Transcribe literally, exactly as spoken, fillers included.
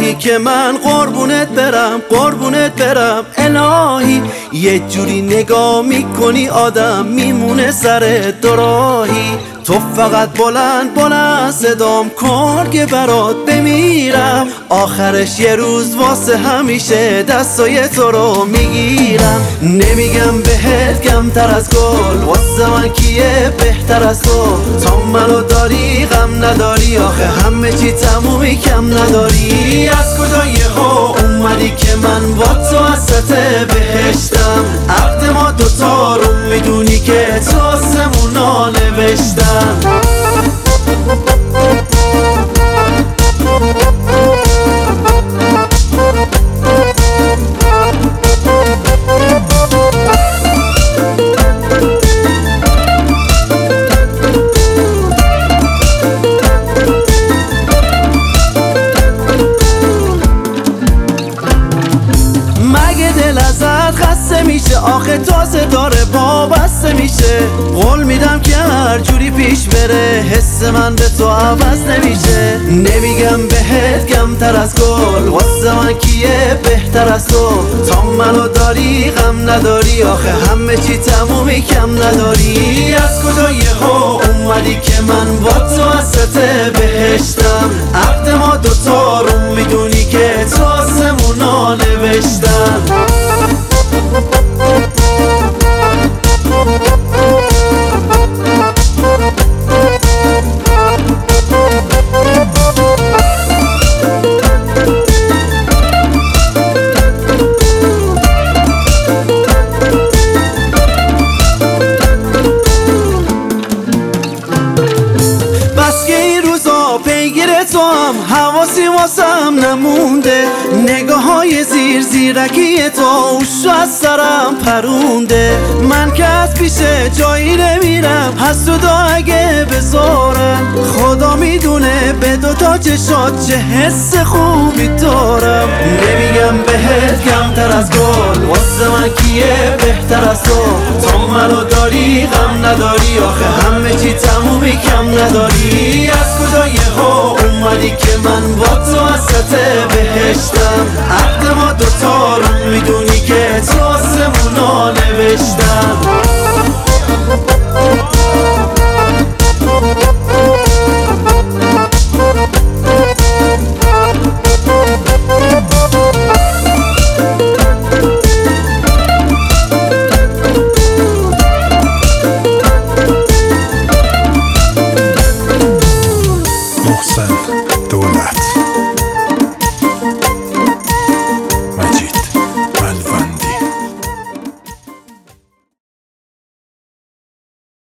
میدونی که من قربونت برم قربونت برم الهی. یه جوری نگاه میکنی آدم میمونه سر دوراهی. تو فقط بلند بلند صدام کن که برات بمیرم. آخرش یه روز واسه همیشه دستای تو رو میگیرم. نمیگم بهت کمتر از گل، واسه من کیه بهتر از تو. تا منو داری غم نداری، آخه همه چی تمومی کم نداری. از کجا یهو اومدی که من با تو وسط بهشتم؟ عقد ما دوتا رو میدونی که تو آسمونا نوشتم. مگه دل ازت خسته میشه؟ آخه تازه داره پا بسته میشه. قول میدم که هر جوری پیش بره حس من به تو عوض نمیشه. نمیگم بهت کمتر از گل، واسه من کیه بهتر از تو. تا منو داری غم نداری، آخه همه چی تمومی کم نداری. از کجا یهو اومدی که من با تو وسط بهشتم؟ عقد ما دوتا رو میدونی که تو آسمونا نوشتم. پیگیر تو هم حواسی واسم نمونده. نگاه های زیر زیرکی تو اوشو از سرم پرونده. من که از پیشه جایی نمیرم، حسودا اگه بذارم. خدا میدونه به دوتا چشات چه حس خوبی دارم. نمیگم بهت کمتر از گل، واسه من کیه بهتر از تو. تا منو داری غم نداری، آخه همه چی تمومی کم نداری. از کجا یهو اومدی که من با تو وسط بهشتم؟ عقد ما دوتا رو میدونی که تو آسمونا نوشتم. محسن دولت.